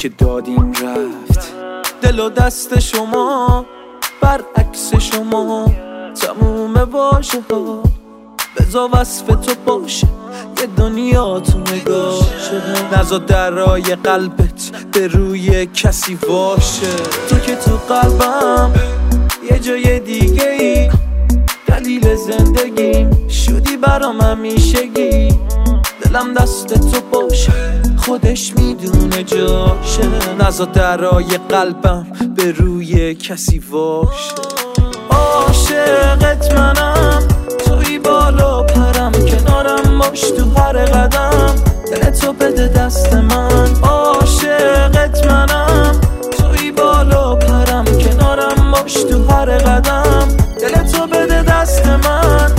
که دادیم رفت. دل و دست شما برعکس شما تموم واژه ها، بذار وصف تو باشه یه دنیا تو نگاه شده. نذار درای قلبت به روی کسی باشه. تو که تو قلبم یه جای دیگه ای، دلیل زندگیم شدی برام همیشگی. دلم دست تو باشه خودش میدونه جاشه. نذار درای قلبم به روی کسی باشه. عاشقت منم، توی بالا پرم، کنارم باش تو هر قدم، دلتو بده دست من. عاشقت منم، توی بالا پرم، کنارم باش تو هر قدم، دلتو بده دست من.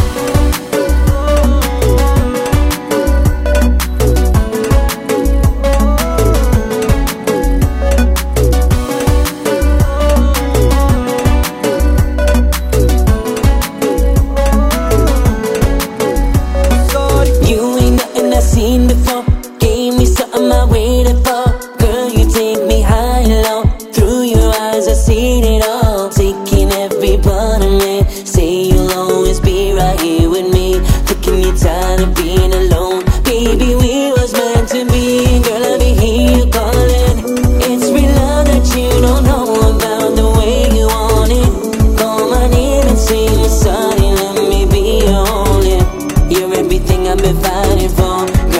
Seen before, gave me something I waited for. Girl, you take me high and low. Through your eyes I seen it all. Taking every part of me. Say you'll always be right here with me. Thinking you're tired of being alone. Baby, we was meant to be. Girl, I be hear you calling. It's real love that you don't know about, the way you want it. Call my name and say you're sorry. Let me be your only. You're everything I've been fighting for.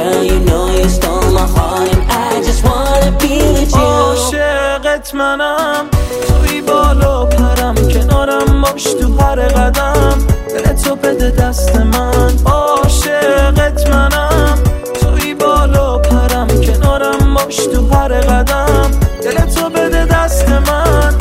عاشقت منم، توی بالا پرم، کنارم باش تو هر قدم، دلتو بده دست من. عاشقت منم، توی بالا پرم، کنارم باش تو هر قدم، دلتو بده دست من.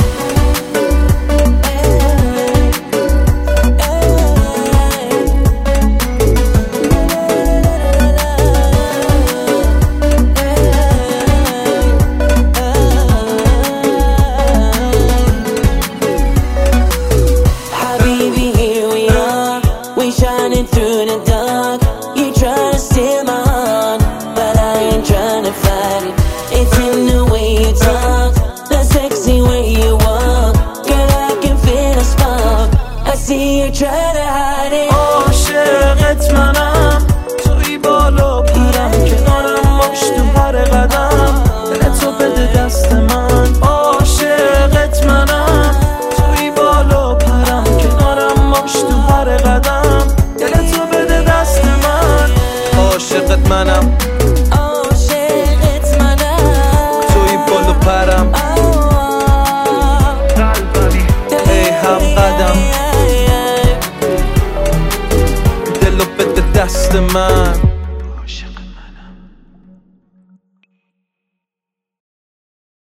Shining through the dark, you try to steal my heart, but I ain't trying to fight it. It's in the way you talk, the sexy way you walk. Girl, I can feel a spark, I see you try to hide it. عاشقت منم، توی بالا پرم، کنارم باش تو هر قدم، دلتو بده دست من. عاشقت منم، توی بالا پرم، کنارم باش تو هر قدم، دلتو بده دست من. عاشقت منم، عاشقت منم، توی بالا پرم، ای هم قدم، دلو بده دست من.